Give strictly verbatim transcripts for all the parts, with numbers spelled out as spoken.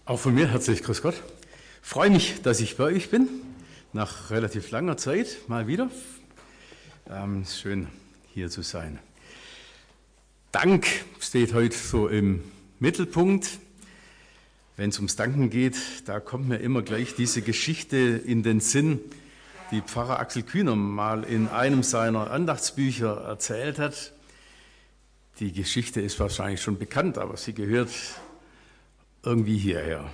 Auch von mir herzlich grüß Gott. Freue mich, dass ich bei euch bin, nach relativ langer Zeit mal wieder. Ähm, schön hier zu sein. Dank steht heute so im Mittelpunkt. Wenn es ums Danken geht, da kommt mir immer gleich diese Geschichte in den Sinn, die Pfarrer Axel Kühner mal in einem seiner Andachtsbücher erzählt hat. Die Geschichte ist wahrscheinlich schon bekannt, aber sie gehört irgendwie hierher.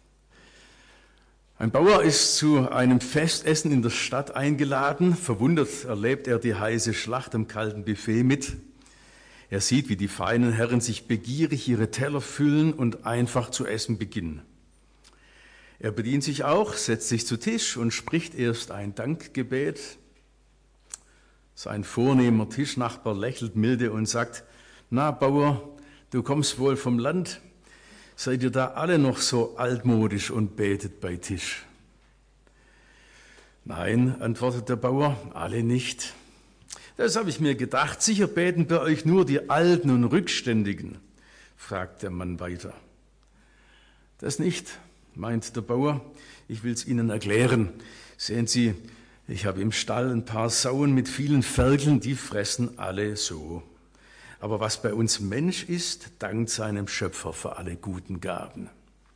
Ein Bauer ist zu einem Festessen in der Stadt eingeladen. Verwundert erlebt er die heiße Schlacht am kalten Buffet mit. Er sieht, wie die feinen Herren sich begierig ihre Teller füllen und einfach zu essen beginnen. Er bedient sich auch, setzt sich zu Tisch und spricht erst ein Dankgebet. Sein vornehmer Tischnachbar lächelt milde und sagt: Na, Bauer, du kommst wohl vom Land. Seid ihr da alle noch so altmodisch und betet bei Tisch? Nein, antwortet der Bauer, alle nicht. Das habe ich mir gedacht, sicher beten bei euch nur die Alten und Rückständigen, fragt der Mann weiter. Das nicht, meint der Bauer, ich will es Ihnen erklären. Sehen Sie, ich habe im Stall ein paar Sauen mit vielen Ferkeln, die fressen alle so. Aber was bei uns Mensch ist, dankt seinem Schöpfer für alle guten Gaben.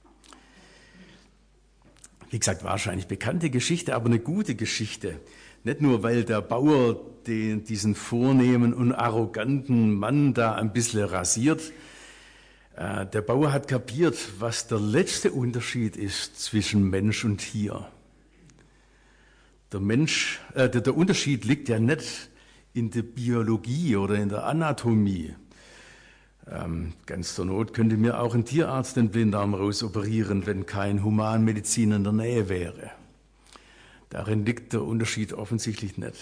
Wie gesagt, wahrscheinlich bekannte Geschichte, aber eine gute Geschichte. Nicht nur, weil der Bauer den, diesen vornehmen und arroganten Mann da ein bisschen rasiert. Äh, der Bauer hat kapiert, was der letzte Unterschied ist zwischen Mensch und Tier. Der, Mensch, äh, der, der Unterschied liegt ja nicht in der Biologie oder in der Anatomie. Ähm, ganz zur Not könnte mir auch ein Tierarzt den Blinddarm rausoperieren, wenn kein Humanmediziner in der Nähe wäre. Darin liegt der Unterschied offensichtlich nicht.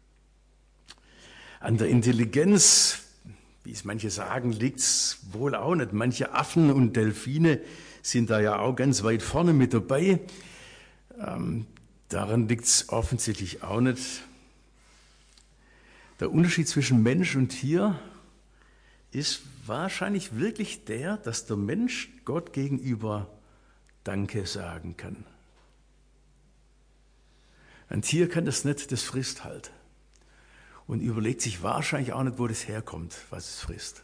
An der Intelligenz, wie es manche sagen, liegt es wohl auch nicht. Manche Affen und Delfine sind da ja auch ganz weit vorne mit dabei. Ähm, daran liegt es offensichtlich auch nicht. Der Unterschied zwischen Mensch und Tier ist wahrscheinlich wirklich der, dass der Mensch Gott gegenüber Danke sagen kann. Ein Tier kann das nicht, das frisst halt. Und überlegt sich wahrscheinlich auch nicht, wo das herkommt, was es frisst.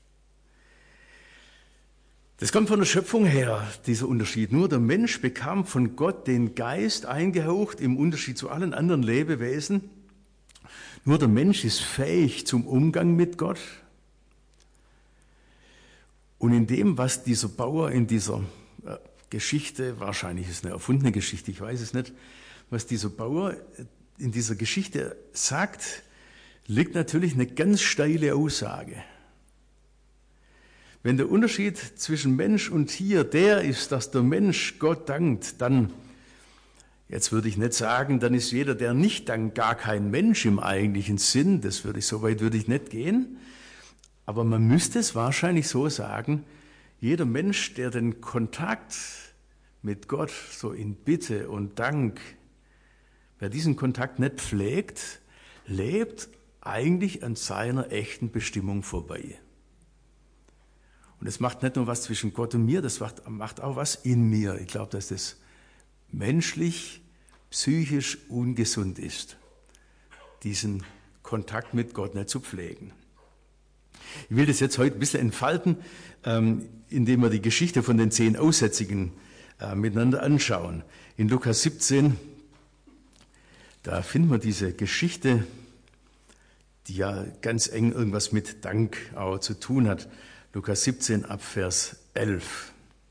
Das kommt von der Schöpfung her, dieser Unterschied. Nur der Mensch bekam von Gott den Geist eingehaucht, im Unterschied zu allen anderen Lebewesen. Nur der Mensch ist fähig zum Umgang mit Gott. Und in dem, was dieser Bauer in dieser Geschichte, wahrscheinlich ist es eine erfundene Geschichte, ich weiß es nicht, was dieser Bauer in dieser Geschichte sagt, liegt natürlich eine ganz steile Aussage. Wenn der Unterschied zwischen Mensch und Tier der ist, dass der Mensch Gott dankt, dann, jetzt würde ich nicht sagen, dann ist jeder, der nicht dankt, gar kein Mensch im eigentlichen Sinn. Das würde ich, so weit würde ich nicht gehen. Aber man müsste es wahrscheinlich so sagen, jeder Mensch, der den Kontakt mit Gott so in Bitte und Dank, wer diesen Kontakt nicht pflegt, lebt eigentlich an seiner echten Bestimmung vorbei. Und es macht nicht nur was zwischen Gott und mir, das macht, macht auch was in mir. Ich glaube, dass das menschlich, psychisch ungesund ist, diesen Kontakt mit Gott nicht zu pflegen. Ich will das jetzt heute ein bisschen entfalten, ähm, indem wir die Geschichte von den zehn Aussätzigen äh, miteinander anschauen. In Lukas siebzehn, da finden wir diese Geschichte, die ja ganz eng irgendwas mit Dank auch zu tun hat. Lukas siebzehn ab Vers elf.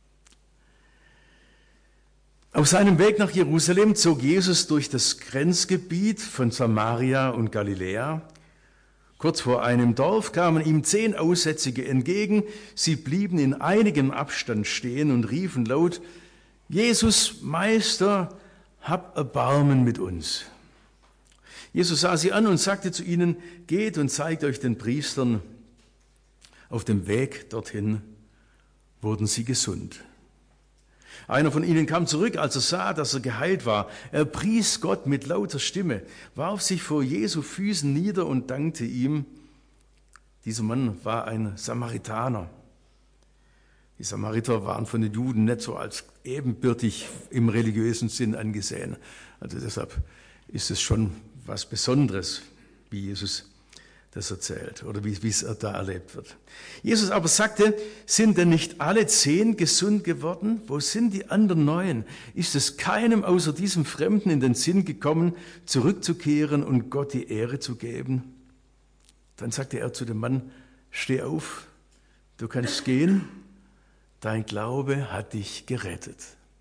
Auf seinem Weg nach Jerusalem zog Jesus durch das Grenzgebiet von Samaria und Galiläa. Kurz vor einem Dorf kamen ihm zehn Aussätzige entgegen. Sie blieben in einigem Abstand stehen und riefen laut: Jesus, Meister, hab Erbarmen mit uns. Jesus sah sie an und sagte zu ihnen: Geht und zeigt euch den Priestern. Auf dem Weg dorthin wurden sie gesund. Einer von ihnen kam zurück, als er sah, dass er geheilt war. Er pries Gott mit lauter Stimme, warf sich vor Jesu Füßen nieder und dankte ihm. Dieser Mann war ein Samaritaner. Die Samariter waren von den Juden nicht so als ebenbürtig im religiösen Sinn angesehen. Also deshalb ist es schon was Besonderes, wie Jesus das erzählt oder wie, wie es da erlebt wird. Jesus aber sagte, sind denn nicht alle zehn gesund geworden? Wo sind die anderen neun? Ist es keinem außer diesem Fremden in den Sinn gekommen, zurückzukehren und Gott die Ehre zu geben? Dann sagte er zu dem Mann, steh auf, du kannst gehen, dein Glaube hat dich gerettet.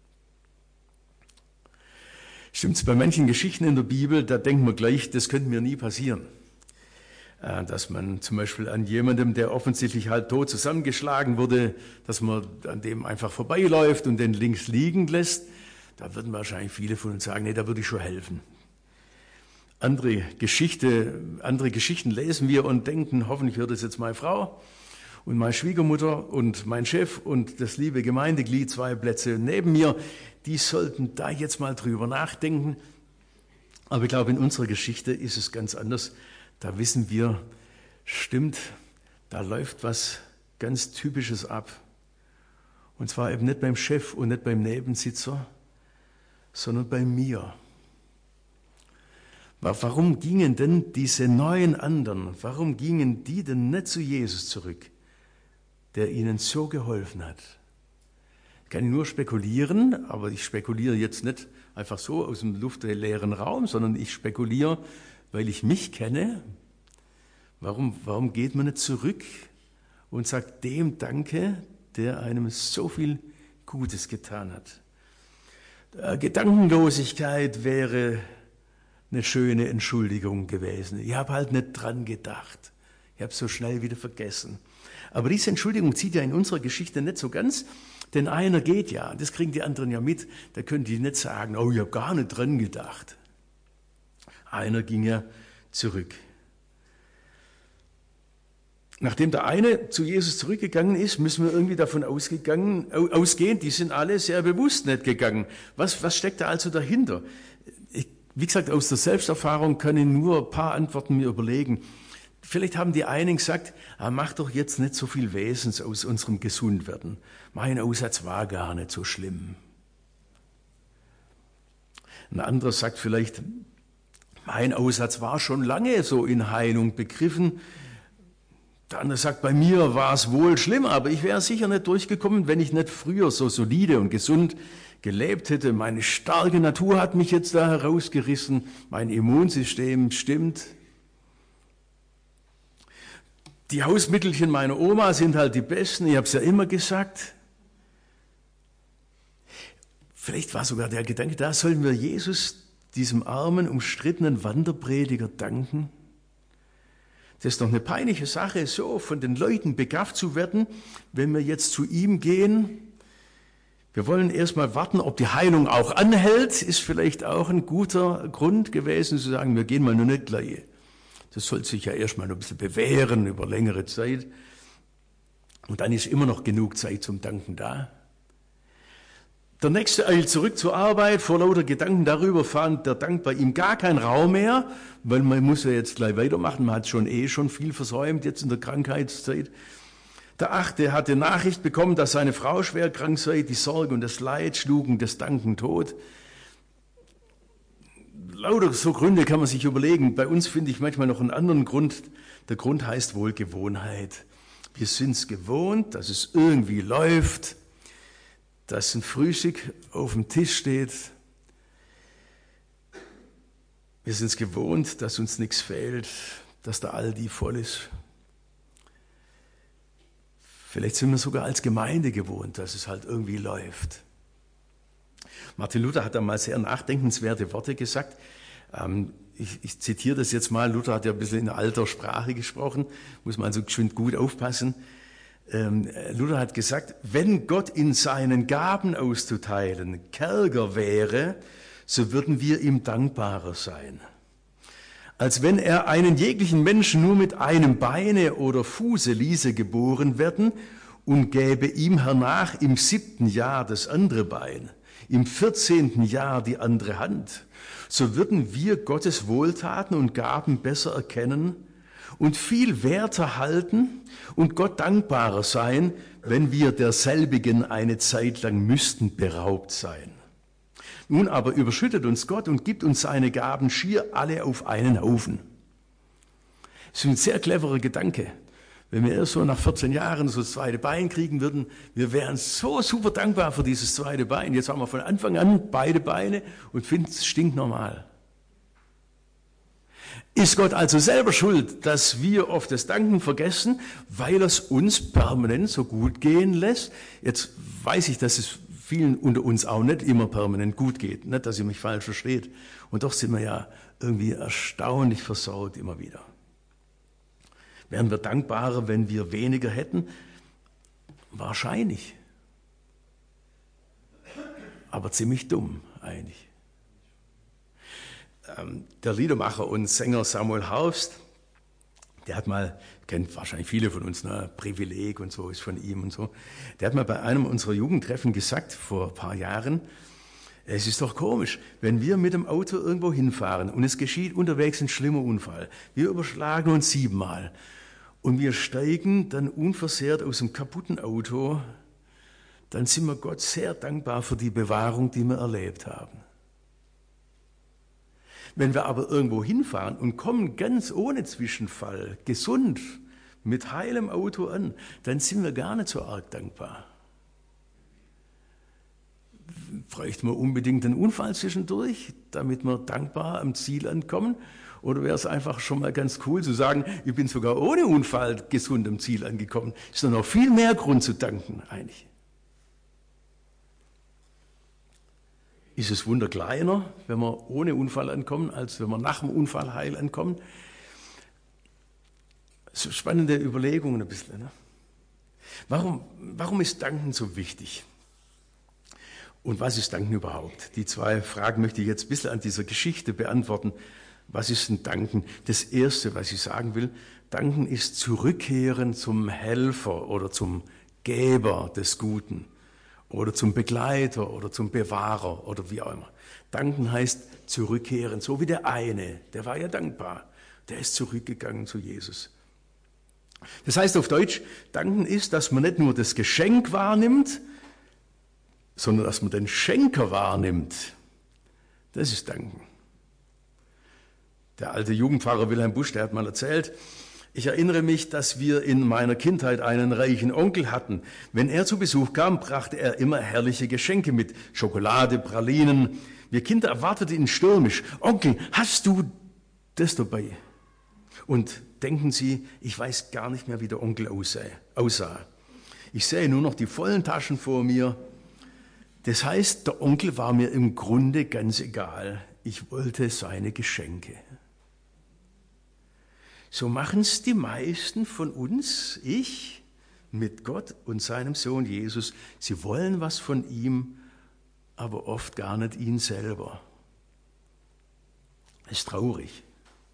Stimmt's, bei manchen Geschichten in der Bibel, da denkt man gleich, das könnte mir nie passieren. Dass man zum Beispiel an jemandem, der offensichtlich halb tot zusammengeschlagen wurde, dass man an dem einfach vorbeiläuft und den links liegen lässt, da würden wahrscheinlich viele von uns sagen, nee, da würde ich schon helfen. Andere Geschichte, andere Geschichten lesen wir und denken, hoffentlich hört es jetzt meine Frau und meine Schwiegermutter und mein Chef und das liebe Gemeindeglied, zwei Plätze neben mir, die sollten da jetzt mal drüber nachdenken. Aber ich glaube, in unserer Geschichte ist es ganz anders. Da wissen wir, stimmt, da läuft was ganz Typisches ab. Und zwar eben nicht beim Chef und nicht beim Nebensitzer, sondern bei mir. Warum gingen denn diese neun anderen, warum gingen die denn nicht zu Jesus zurück, der ihnen so geholfen hat? Ich kann nur spekulieren, aber ich spekuliere jetzt nicht einfach so aus dem luftleeren Raum, sondern ich spekuliere, weil ich mich kenne. Warum, warum geht man nicht zurück und sagt dem Danke, der einem so viel Gutes getan hat? Gedankenlosigkeit wäre eine schöne Entschuldigung gewesen. Ich habe halt nicht dran gedacht. Ich habe es so schnell wieder vergessen. Aber diese Entschuldigung zieht ja in unserer Geschichte nicht so ganz, denn einer geht ja, das kriegen die anderen ja mit, da können die nicht sagen, oh, ich habe gar nicht dran gedacht. Einer ging ja zurück. Nachdem der eine zu Jesus zurückgegangen ist, müssen wir irgendwie davon ausgegangen, ausgehen, die sind alle sehr bewusst nicht gegangen. Was, was steckt da also dahinter? Ich, wie gesagt, aus der Selbsterfahrung kann ich nur ein paar Antworten mir überlegen. Vielleicht haben die einen gesagt, ah, mach doch jetzt nicht so viel Wesens aus unserem Gesundwerden. Mein Aussatz war gar nicht so schlimm. Ein anderer sagt vielleicht, mein Aussatz war schon lange so in Heilung begriffen. Der andere sagt, bei mir war es wohl schlimm, aber ich wäre sicher nicht durchgekommen, wenn ich nicht früher so solide und gesund gelebt hätte. Meine starke Natur hat mich jetzt da herausgerissen. Mein Immunsystem stimmt. Die Hausmittelchen meiner Oma sind halt die besten, ich habe es ja immer gesagt. Vielleicht war sogar der Gedanke, da sollen wir Jesus, diesem armen, umstrittenen Wanderprediger, danken. Das ist doch eine peinliche Sache, so von den Leuten begafft zu werden, wenn wir jetzt zu ihm gehen. Wir wollen erstmal warten, ob die Heilung auch anhält, ist vielleicht auch ein guter Grund gewesen, zu sagen, wir gehen mal nur nicht gleich. Das soll sich ja erstmal noch ein bisschen bewähren über längere Zeit. Und dann ist immer noch genug Zeit zum Danken da. Der nächste eilt zurück zur Arbeit, vor lauter Gedanken darüber fand der Dank bei ihm gar keinen Raum mehr, weil man muss ja jetzt gleich weitermachen, man hat schon eh schon viel versäumt, jetzt in der Krankheitszeit. Der achte hatte Nachricht bekommen, dass seine Frau schwer krank sei, die Sorge und das Leid schlugen das Danken tot. Lauter so Gründe kann man sich überlegen. Bei uns finde ich manchmal noch einen anderen Grund. Der Grund heißt wohl Gewohnheit. Wir sind es gewohnt, dass es irgendwie läuft, dass ein Frühstück auf dem Tisch steht. Wir sind es gewohnt, dass uns nichts fehlt, dass der Aldi voll ist. Vielleicht sind wir sogar als Gemeinde gewohnt, dass es halt irgendwie läuft. Martin Luther hat da mal sehr nachdenkenswerte Worte gesagt. Ähm, ich, ich zitiere das jetzt mal. Luther hat ja ein bisschen in alter Sprache gesprochen, muss man also geschwind gut aufpassen. Ähm, Luther hat gesagt, wenn Gott in seinen Gaben auszuteilen kärger wäre, so würden wir ihm dankbarer sein. Als wenn er einen jeglichen Menschen nur mit einem Beine oder Fuße ließe geboren werden und gäbe ihm hernach im siebten Jahr das andere Bein, im vierzehnten Jahr die andere Hand, so würden wir Gottes Wohltaten und Gaben besser erkennen und viel werter halten und Gott dankbarer sein, wenn wir derselbigen eine Zeit lang müssten beraubt sein. Nun aber überschüttet uns Gott und gibt uns seine Gaben schier alle auf einen Haufen. Das ist ein sehr cleverer Gedanke. Wenn wir erst so nach vierzehn Jahren so das zweite Bein kriegen würden, wir wären so super dankbar für dieses zweite Bein. Jetzt haben wir von Anfang an beide Beine und finden es stinknormal. Ist Gott also selber schuld, dass wir oft das Danken vergessen, weil er es uns permanent so gut gehen lässt? Jetzt weiß ich, dass es vielen unter uns auch nicht immer permanent gut geht, nicht, dass ihr mich falsch versteht. Und doch sind wir ja irgendwie erstaunlich versorgt immer wieder. Wären wir dankbarer, wenn wir weniger hätten? Wahrscheinlich. Aber ziemlich dumm eigentlich. Ähm, der Liedermacher und Sänger Samuel Harfst, der hat mal, kennt wahrscheinlich viele von uns, ne, Privileg und so ist von ihm und so, der hat mal bei einem unserer Jugendtreffen gesagt, vor ein paar Jahren, es ist doch komisch, wenn wir mit dem Auto irgendwo hinfahren und es geschieht unterwegs ein schlimmer Unfall. Wir überschlagen uns siebenmal. Und wir steigen dann unversehrt aus dem kaputten Auto, dann sind wir Gott sehr dankbar für die Bewahrung, die wir erlebt haben. Wenn wir aber irgendwo hinfahren und kommen ganz ohne Zwischenfall, gesund, mit heilem Auto an, dann sind wir gar nicht so arg dankbar. Bräuchten wir unbedingt einen Unfall zwischendurch, damit wir dankbar am Ziel ankommen? Oder wäre es einfach schon mal ganz cool zu sagen, ich bin sogar ohne Unfall gesund am Ziel angekommen? Ist doch noch viel mehr Grund zu danken eigentlich. Ist es Wunder kleiner, wenn wir ohne Unfall ankommen, als wenn wir nach dem Unfall heil ankommen? So spannende Überlegungen ein bisschen. Ne? Warum, warum ist Danken so wichtig? Und was ist Danken überhaupt? Die zwei Fragen möchte ich jetzt ein bisschen an dieser Geschichte beantworten. Was ist denn Danken? Das Erste, was ich sagen will, Danken ist Zurückkehren zum Helfer oder zum Geber des Guten oder zum Begleiter oder zum Bewahrer oder wie auch immer. Danken heißt zurückkehren, so wie der eine, der war ja dankbar, der ist zurückgegangen zu Jesus. Das heißt auf Deutsch, Danken ist, dass man nicht nur das Geschenk wahrnimmt, sondern dass man den Schenker wahrnimmt. Das ist Danken. Der alte Jugendpfarrer Wilhelm Busch, der hat mal erzählt, ich erinnere mich, dass wir in meiner Kindheit einen reichen Onkel hatten. Wenn er zu Besuch kam, brachte er immer herrliche Geschenke mit. Schokolade, Pralinen. Wir Kinder erwarteten ihn stürmisch. Onkel, hast du das dabei? Und denken Sie, ich weiß gar nicht mehr, wie der Onkel aussah. Ich sehe nur noch die vollen Taschen vor mir. Das heißt, der Onkel war mir im Grunde ganz egal. Ich wollte seine Geschenke. So machen es die meisten von uns, ich, mit Gott und seinem Sohn Jesus. Sie wollen was von ihm, aber oft gar nicht ihn selber. Das ist traurig.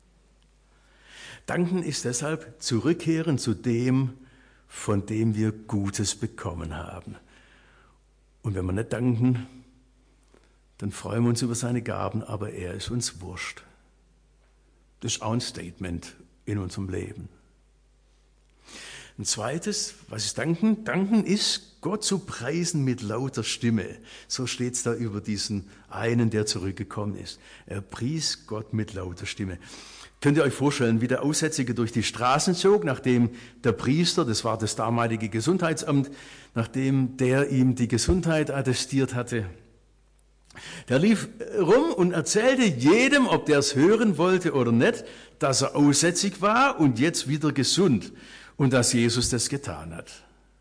Danken ist deshalb zurückkehren zu dem, von dem wir Gutes bekommen haben. Und wenn wir nicht danken, dann freuen wir uns über seine Gaben, aber er ist uns wurscht. Das ist auch ein Statement in unserem Leben. Ein zweites, was ist Danken? Danken ist, Gott zu preisen mit lauter Stimme. So steht es da über diesen einen, der zurückgekommen ist. Er pries Gott mit lauter Stimme. Könnt ihr euch vorstellen, wie der Aussätzige durch die Straßen zog, nachdem der Priester, das war das damalige Gesundheitsamt, nachdem der ihm die Gesundheit attestiert hatte. Der lief rum und erzählte jedem, ob der es hören wollte oder nicht, dass er aussätzig war und jetzt wieder gesund und dass Jesus das getan hat.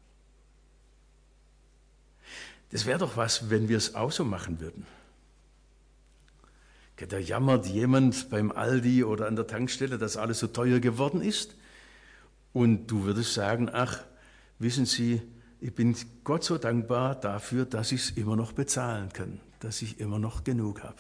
Das wäre doch was, wenn wir es auch so machen würden. Da jammert jemand beim Aldi oder an der Tankstelle, dass alles so teuer geworden ist. Und du würdest sagen, ach, wissen Sie, ich bin Gott so dankbar dafür, dass ich es immer noch bezahlen kann, dass ich immer noch genug habe.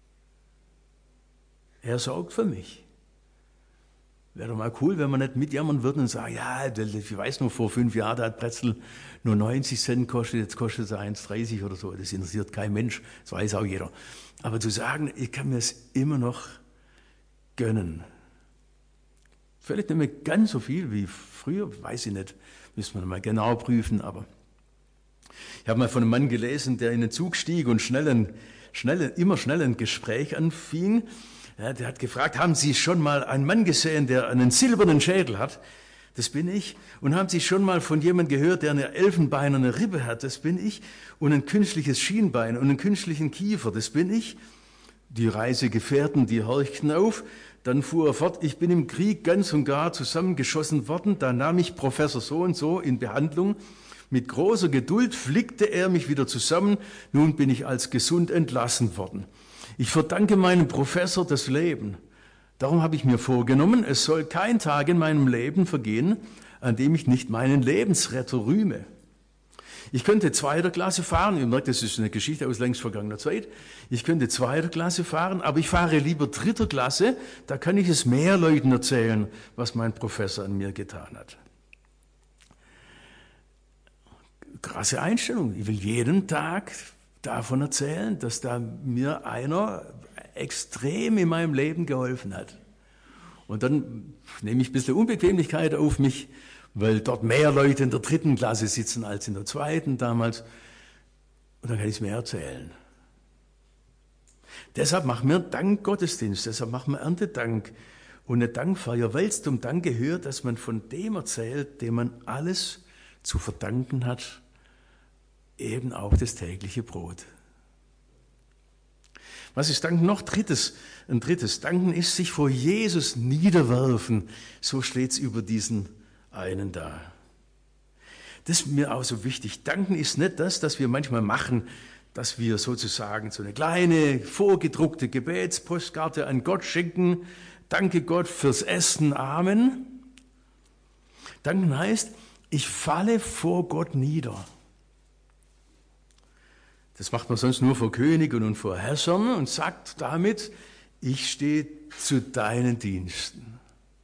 Er sorgt für mich. Wäre doch mal cool, wenn wir nicht mitjammern würden und sagen, ja, ich weiß noch, vor fünf Jahren hat Brezel nur neunzig Cent gekostet, jetzt kostet es eins dreißig oder so. Das interessiert kein Mensch, das weiß auch jeder. Aber zu sagen, ich kann mir es immer noch gönnen, Vielleicht nicht mehr ganz so viel wie früher, weiß ich nicht, müssen wir mal genau prüfen, aber ich habe mal von einem Mann gelesen, der in den Zug stieg und schnell ein, schnell, immer schnell ein Gespräch anfing. Ja, der hat gefragt, haben Sie schon mal einen Mann gesehen, der einen silbernen Schädel hat? Das bin ich. Und haben Sie schon mal von jemandem gehört, der eine elfenbeinerne Rippe hat? Das bin ich. Und ein künstliches Schienbein und einen künstlichen Kiefer? Das bin ich. Die Reisegefährten, die horchten auf. Dann fuhr er fort, ich bin im Krieg ganz und gar zusammengeschossen worden. Da nahm ich Professor so und so in Behandlung. Mit großer Geduld flickte er mich wieder zusammen. Nun bin ich als gesund entlassen worden. Ich verdanke meinem Professor das Leben. Darum habe ich mir vorgenommen, es soll kein Tag in meinem Leben vergehen, an dem ich nicht meinen Lebensretter rühme. Ich könnte zweiter Klasse fahren, ihr merkt, das ist eine Geschichte aus längst vergangener Zeit. Ich könnte zweiter Klasse fahren, aber ich fahre lieber dritter Klasse, da kann ich es mehr Leuten erzählen, was mein Professor an mir getan hat. Krasse Einstellung. Ich will jeden Tag davon erzählen, dass da mir einer extrem in meinem Leben geholfen hat. Und dann nehme ich ein bisschen Unbequemlichkeit auf mich, weil dort mehr Leute in der dritten Klasse sitzen als in der zweiten damals. Und dann kann ich es mir erzählen. Deshalb machen wir Dankgottesdienst, deshalb machen wir Erntedank und eine Dankfeier, weil es zum Dank gehört, dass man von dem erzählt, dem man alles zu verdanken hat, eben auch das tägliche Brot. Was ist Danken noch? Drittes, ein drittes. Danken ist sich vor Jesus niederwerfen. So steht es über diesen einen da. Das ist mir auch so wichtig. Danken ist nicht das, was wir manchmal machen, dass wir sozusagen so eine kleine, vorgedruckte Gebetspostkarte an Gott schenken. Danke Gott fürs Essen. Amen. Danken heißt, ich falle vor Gott nieder. Das macht man sonst nur vor Königen und vor Herrschern und sagt damit, ich stehe zu deinen Diensten.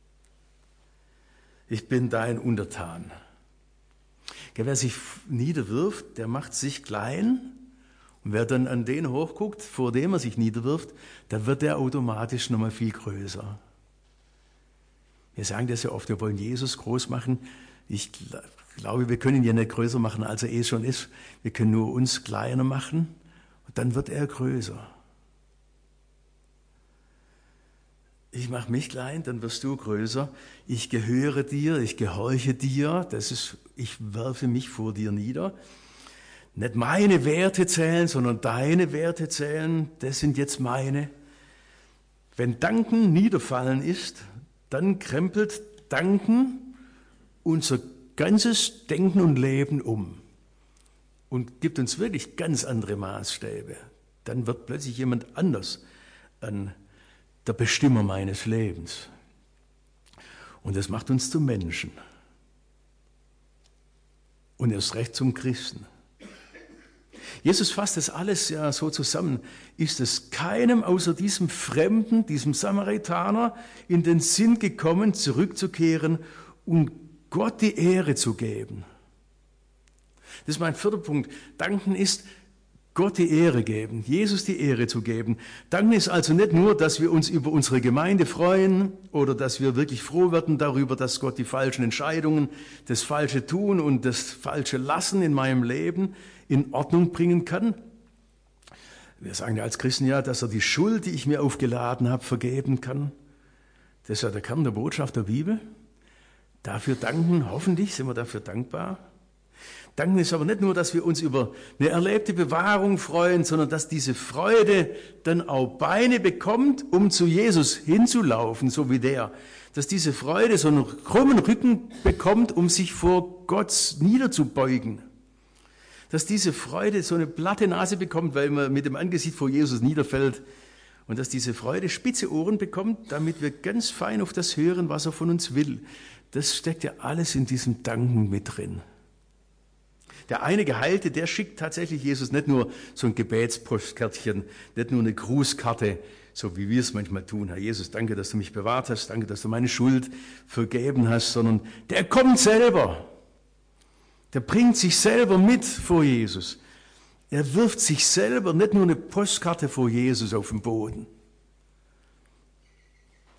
Ich bin dein Untertan. Wer sich niederwirft, der macht sich klein. Und wer dann an den hochguckt, vor dem er sich niederwirft, dann wird er automatisch nochmal viel größer. Wir sagen das ja oft, wir wollen Jesus groß machen. Ich glaube, wir können ihn ja nicht größer machen, als er eh schon ist. Wir können nur uns kleiner machen und dann wird er größer. Ich mache mich klein, dann wirst du größer. Ich gehöre dir, ich gehorche dir. Das ist, ich werfe mich vor dir nieder. Nicht meine Werte zählen, sondern deine Werte zählen. Das sind jetzt meine. Wenn Danken niederfallen ist, dann krempelt Danken unser ganzes Denken und Leben um und gibt uns wirklich ganz andere Maßstäbe. Dann wird plötzlich jemand anders an der Bestimmer meines Lebens. Und das macht uns zum Menschen. Und erst recht zum Christen. Jesus fasst das alles ja so zusammen. Ist es keinem außer diesem Fremden, diesem Samaritaner in den Sinn gekommen, zurückzukehren und Gott die Ehre zu geben? Das ist mein vierter Punkt. Danken ist Gott die Ehre geben, Jesus die Ehre zu geben. Danken ist also nicht nur, dass wir uns über unsere Gemeinde freuen oder dass wir wirklich froh werden darüber, dass Gott die falschen Entscheidungen, das Falsche tun und das Falsche lassen in meinem Leben in Ordnung bringen kann. Wir sagen ja als Christen ja, dass er die Schuld, die ich mir aufgeladen habe, vergeben kann. Das ist ja der Kern der Botschaft der Bibel. Dafür danken, hoffentlich sind wir dafür dankbar. Danken ist aber nicht nur, dass wir uns über eine erlebte Bewahrung freuen, sondern dass diese Freude dann auch Beine bekommt, um zu Jesus hinzulaufen, so wie der. Dass diese Freude so einen krummen Rücken bekommt, um sich vor Gott niederzubeugen. Dass diese Freude so eine platte Nase bekommt, weil man mit dem Angesicht vor Jesus niederfällt. Und dass diese Freude spitze Ohren bekommt, damit wir ganz fein auf das hören, was er von uns will. Das steckt ja alles in diesem Danken mit drin. Der eine Geheilte, der schickt tatsächlich Jesus nicht nur so ein Gebetspostkartchen, nicht nur eine Grußkarte, so wie wir es manchmal tun. Herr Jesus, danke, dass du mich bewahrt hast, danke, dass du meine Schuld vergeben hast, sondern der kommt selber. Der bringt sich selber mit vor Jesus. Er wirft sich selber nicht nur eine Postkarte vor Jesus auf den Boden.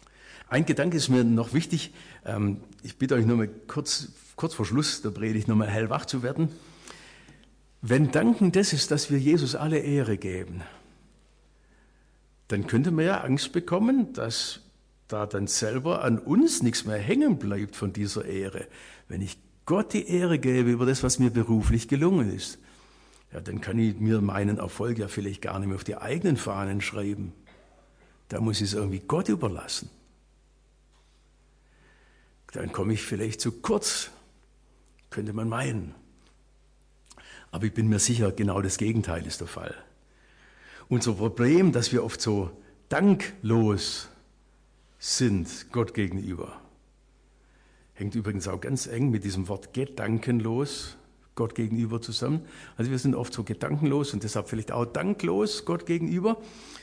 Ein Gedanke ist mir noch wichtig. Ich bitte euch nur mal kurz, kurz vor Schluss der Predigt noch mal hellwach zu werden. Wenn Danken das ist, dass wir Jesus alle Ehre geben, dann könnte man ja Angst bekommen, dass da dann selber an uns nichts mehr hängen bleibt von dieser Ehre. Wenn ich Gott die Ehre gebe über das, was mir beruflich gelungen ist, ja, dann kann ich mir meinen Erfolg ja vielleicht gar nicht mehr auf die eigenen Fahnen schreiben. Da muss ich es irgendwie Gott überlassen. Dann komme ich vielleicht zu kurz, könnte man meinen. Aber ich bin mir sicher, genau das Gegenteil ist der Fall. Unser Problem, dass wir oft so danklos sind Gott gegenüber, hängt übrigens auch ganz eng mit diesem Wort gedankenlos Gott gegenüber zusammen. Also wir sind oft so gedankenlos und deshalb vielleicht auch danklos Gott gegenüber.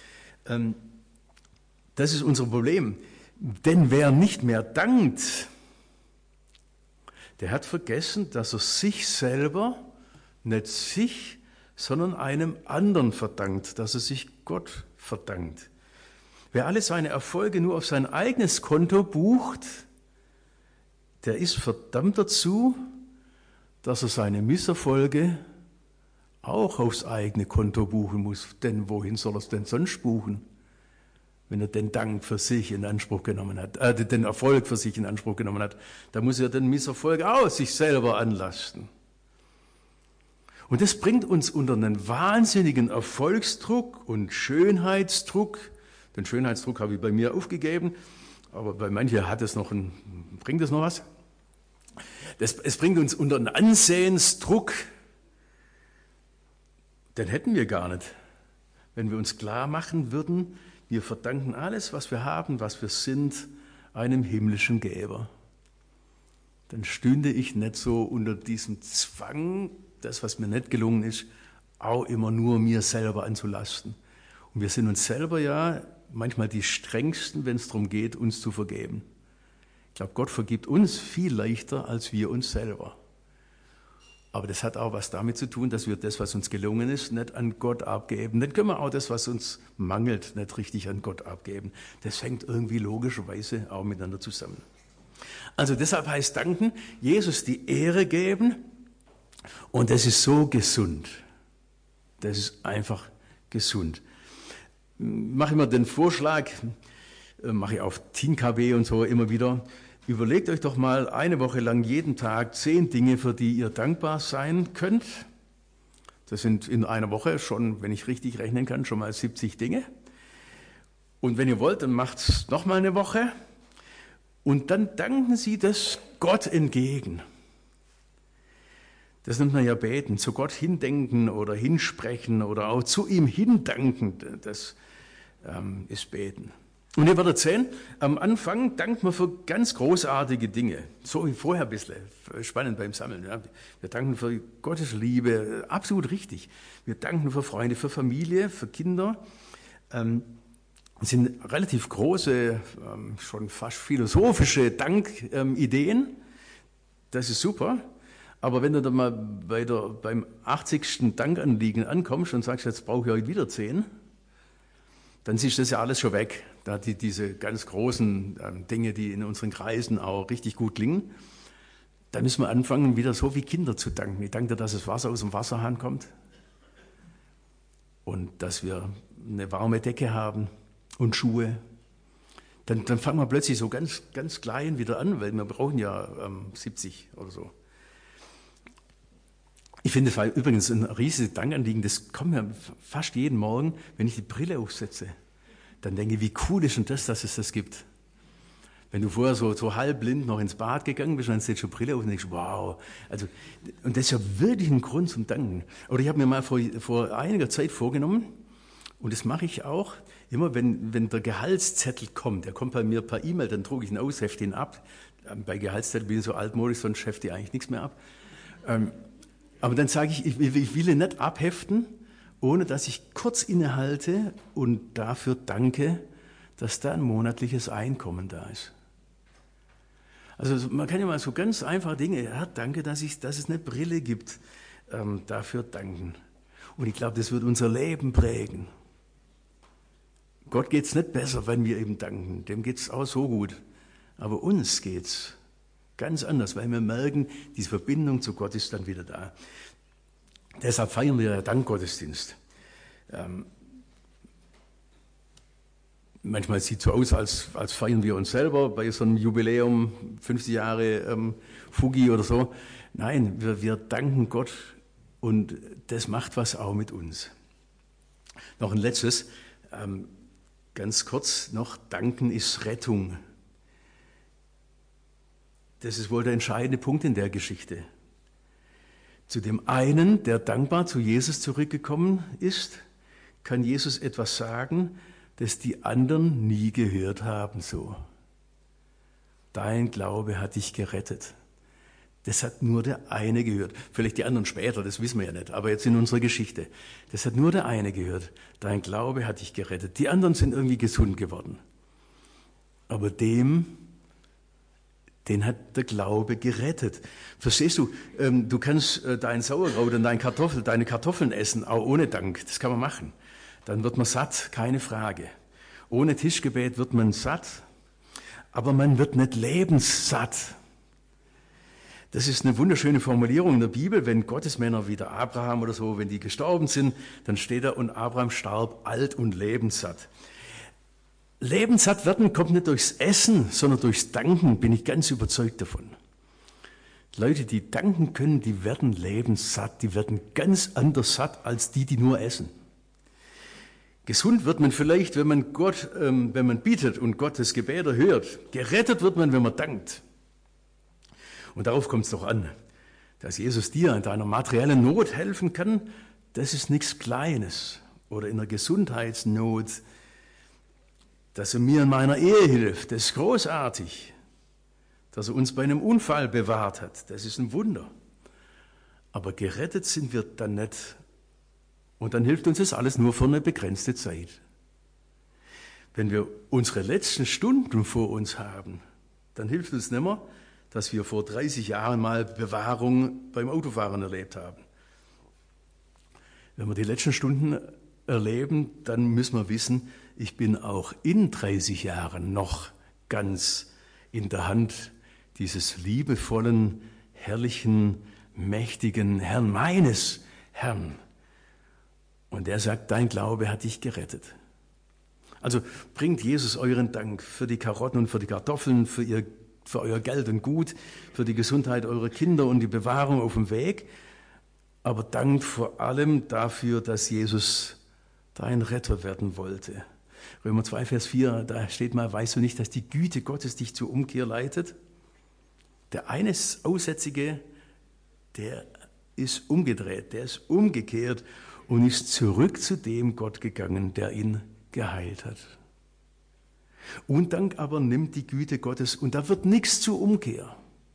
Das ist unser Problem. Denn wer nicht mehr dankt, der hat vergessen, dass er sich selber, nicht sich, sondern einem anderen verdankt, dass er sich Gott verdankt. Wer alle seine Erfolge nur auf sein eigenes Konto bucht, der ist verdammt dazu, dass er seine Misserfolge auch aufs eigene Konto buchen muss. Denn wohin soll er es denn sonst buchen, wenn er den Dank für sich in Anspruch genommen hat, äh, den Erfolg für sich in Anspruch genommen hat? Da muss er den Misserfolg auch sich selber anlasten. Und das bringt uns unter einen wahnsinnigen Erfolgsdruck und Schönheitsdruck. Den Schönheitsdruck habe ich bei mir aufgegeben, aber bei manchen hat es noch ein, bringt es noch was? Das, es bringt uns unter einen Ansehensdruck, den hätten wir gar nicht, wenn wir uns klar machen würden, wir verdanken alles, was wir haben, was wir sind, einem himmlischen Geber. Dann stünde ich nicht so unter diesem Zwang, das, was mir nicht gelungen ist, auch immer nur mir selber anzulasten. Und wir sind uns selber ja manchmal die strengsten, wenn es darum geht, uns zu vergeben. Ich glaube, Gott vergibt uns viel leichter als wir uns selber. Aber das hat auch was damit zu tun, dass wir das, was uns gelungen ist, nicht an Gott abgeben. Dann können wir auch das, was uns mangelt, nicht richtig an Gott abgeben. Das hängt irgendwie logischerweise auch miteinander zusammen. Also deshalb heißt Danken, Jesus die Ehre geben, und das ist so gesund. Das ist einfach gesund. Mache immer den Vorschlag, mache ich auf Teen K W und so immer wieder, überlegt euch doch mal eine Woche lang jeden Tag zehn Dinge, für die ihr dankbar sein könnt. Das sind in einer Woche schon, wenn ich richtig rechnen kann, schon mal siebzig Dinge. Und wenn ihr wollt, dann macht es nochmal eine Woche und dann danken Sie das Gott entgegen. Das nennt man ja beten, zu Gott hindenken oder hinsprechen oder auch zu ihm hindanken, das ähm, ist beten. Und ihr werdet sehen, am Anfang dankt man für ganz großartige Dinge, so wie vorher ein bisschen, spannend beim Sammeln. Ja. Wir danken für Gottes Liebe, absolut richtig. Wir danken für Freunde, für Familie, für Kinder. Ähm, das sind relativ große, ähm, schon fast philosophische Dankideen. Das ist super. Aber wenn du dann mal bei der, beim achtzigsten Dankanliegen ankommst und sagst, jetzt brauche ich heute wieder zehn, dann siehst du das ja alles schon weg. Da die, diese ganz großen äh, Dinge, die in unseren Kreisen auch richtig gut klingen, dann müssen wir anfangen, wieder so wie Kinder zu danken. Ich danke dir, dass das Wasser aus dem Wasserhahn kommt und dass wir eine warme Decke haben und Schuhe. Dann, dann fangen wir plötzlich so ganz, ganz klein wieder an, weil wir brauchen ja ähm, siebzig oder so. Ich finde, es war übrigens ein riesiges Dankanliegen, das kommt mir fast jeden Morgen, wenn ich die Brille aufsetze. Dann denke ich, wie cool ist denn das, dass es das gibt. Wenn du vorher so, so halbblind noch ins Bad gegangen bist, dann setzt du Brille auf und denkst, wow. Also, und das ist ja wirklich ein Grund zum Danken. Oder ich habe mir mal vor, vor einiger Zeit vorgenommen, und das mache ich auch, immer wenn, wenn der Gehaltszettel kommt, der kommt bei mir per E-Mail, dann drucke ich ihn aus, hefte ihn ab. Bei Gehaltszettel bin ich so altmodisch, sonst hefte ich eigentlich nichts mehr ab. Ähm, Aber dann sage ich, ich will ihn nicht abheften, ohne dass ich kurz innehalte und dafür danke, dass da ein monatliches Einkommen da ist. Also man kann ja mal so ganz einfache Dinge, ja, danke, dass, ich, dass es eine Brille gibt, ähm, dafür danken. Und ich glaube, das wird unser Leben prägen. Gott geht es nicht besser, wenn wir ihm danken. Dem geht es auch so gut. Aber uns geht es ganz anders, weil wir merken, diese Verbindung zu Gott ist dann wieder da. Deshalb feiern wir ja Dankgottesdienst. Ähm, manchmal sieht es so aus, als, als feiern wir uns selber bei so einem Jubiläum, fünfzig Jahre ähm, Fugi oder so. Nein, wir, wir danken Gott und das macht was auch mit uns. Noch ein letztes, ähm, ganz kurz noch, danken ist Rettung. Das ist wohl der entscheidende Punkt in der Geschichte. Zu dem einen, der dankbar zu Jesus zurückgekommen ist, kann Jesus etwas sagen, das die anderen nie gehört haben. So, dein Glaube hat dich gerettet. Das hat nur der eine gehört. Vielleicht die anderen später, das wissen wir ja nicht, aber jetzt in unserer Geschichte. Das hat nur der eine gehört. Dein Glaube hat dich gerettet. Die anderen sind irgendwie gesund geworden. Aber dem, den hat der Glaube gerettet. Verstehst du? Ähm, du kannst äh, dein Sauerkraut und dein Kartoffel, deine Kartoffeln essen, auch ohne Dank. Das kann man machen. Dann wird man satt, keine Frage. Ohne Tischgebet wird man satt, aber man wird nicht lebenssatt. Das ist eine wunderschöne Formulierung in der Bibel, wenn Gottesmänner wie der Abraham oder so, wenn die gestorben sind, dann steht da, und Abraham starb alt und lebenssatt. Lebenssatt werden kommt nicht durchs Essen, sondern durchs Danken, bin ich ganz überzeugt davon. Leute, die danken können, die werden lebenssatt, die werden ganz anders satt als die, die nur essen. Gesund wird man vielleicht, wenn man Gott, ähm, wenn man bietet und Gottes Gebete hört. Gerettet wird man, wenn man dankt. Und darauf kommt es doch an, dass Jesus dir in deiner materiellen Not helfen kann, das ist nichts Kleines. Oder in der Gesundheitsnot, dass er mir in meiner Ehe hilft, das ist großartig. Dass er uns bei einem Unfall bewahrt hat, das ist ein Wunder. Aber gerettet sind wir dann nicht. Und dann hilft uns das alles nur für eine begrenzte Zeit. Wenn wir unsere letzten Stunden vor uns haben, dann hilft uns nicht mehr, dass wir vor dreißig Jahren mal Bewahrung beim Autofahren erlebt haben. Wenn wir die letzten Stunden erleben, dann müssen wir wissen, ich bin auch in dreißig Jahren noch ganz in der Hand dieses liebevollen, herrlichen, mächtigen Herrn, meines Herrn. Und er sagt, dein Glaube hat dich gerettet. Also bringt Jesus euren Dank für die Karotten und für die Kartoffeln, für ihr für euer Geld und Gut, für die Gesundheit eurer Kinder und die Bewahrung auf dem Weg, aber dankt vor allem dafür, dass Jesus dein Retter werden wollte. Römer zwei, Vers vier, da steht mal, weißt du nicht, dass die Güte Gottes dich zur Umkehr leitet? Der eine Aussätzige, der ist umgedreht, der ist umgekehrt und ist zurück zu dem Gott gegangen, der ihn geheilt hat. Undank aber nimmt die Güte Gottes und da wird nichts zur Umkehr.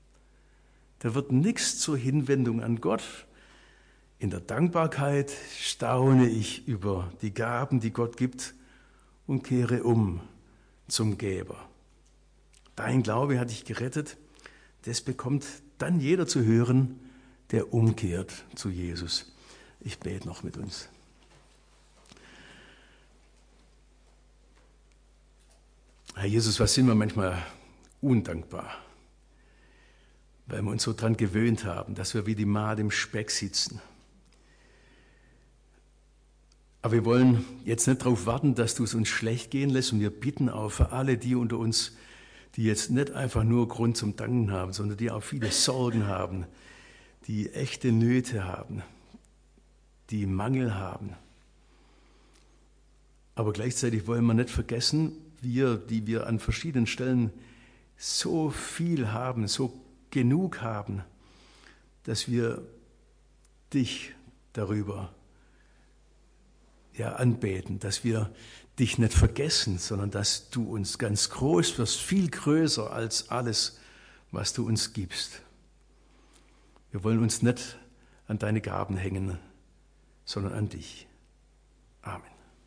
Da wird nichts zur Hinwendung an Gott. In der Dankbarkeit staune ich über die Gaben, die Gott gibt und kehre um zum Geber. Dein Glaube hat dich gerettet. Das bekommt dann jeder zu hören, der umkehrt zu Jesus. Ich bete noch mit uns. Herr Jesus, was sind wir manchmal undankbar, weil wir uns so dran gewöhnt haben, dass wir wie die Made im Speck sitzen. Aber wir wollen jetzt nicht darauf warten, dass du es uns schlecht gehen lässt, und wir bitten auch für alle die unter uns, die jetzt nicht einfach nur Grund zum Danken haben, sondern die auch viele Sorgen haben, die echte Nöte haben, die Mangel haben. Aber gleichzeitig wollen wir nicht vergessen, wir, die wir an verschiedenen Stellen so viel haben, so genug haben, dass wir dich darüber ja, anbeten, dass wir dich nicht vergessen, sondern dass du uns ganz groß wirst, viel größer als alles, was du uns gibst. Wir wollen uns nicht an deine Gaben hängen, sondern an dich. Amen.